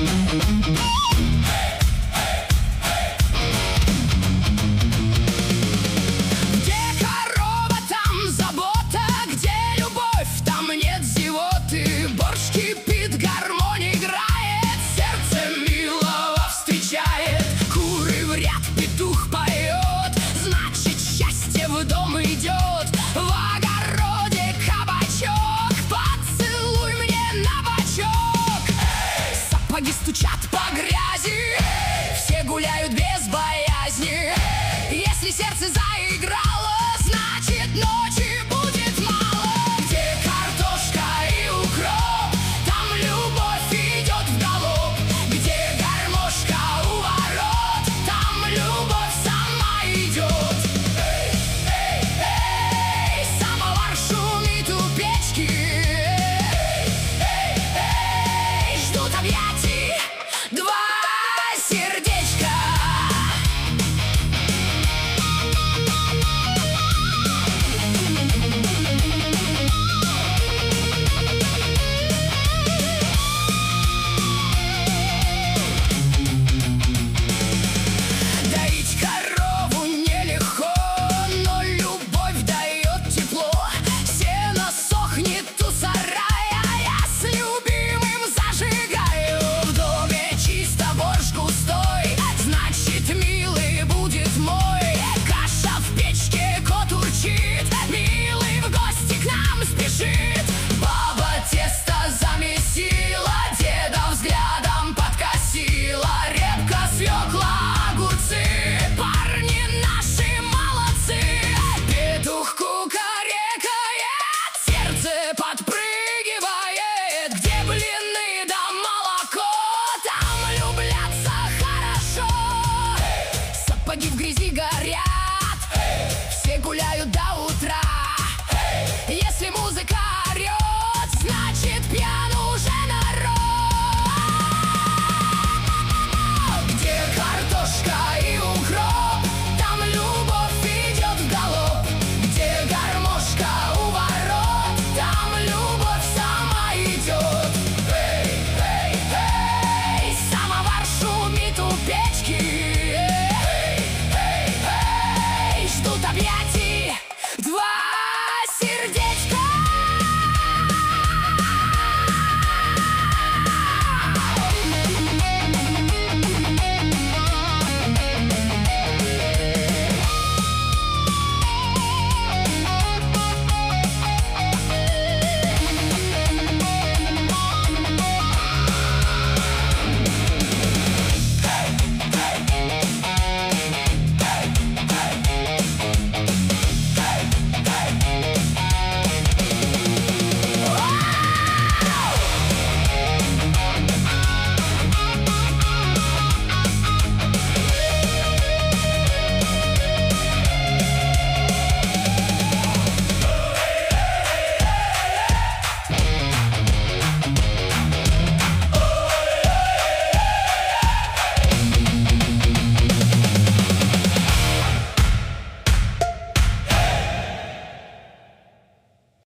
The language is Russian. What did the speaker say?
Где корова, там забота, где любовь, там нет зевоты. Борщ кипит, гармония играет, сердце милого встречает. Куры в ряд, петух поет, значит счастье в дом идет. В огороде кабачок, поцелуй мне на бочок. Сапоги стучат по грязи,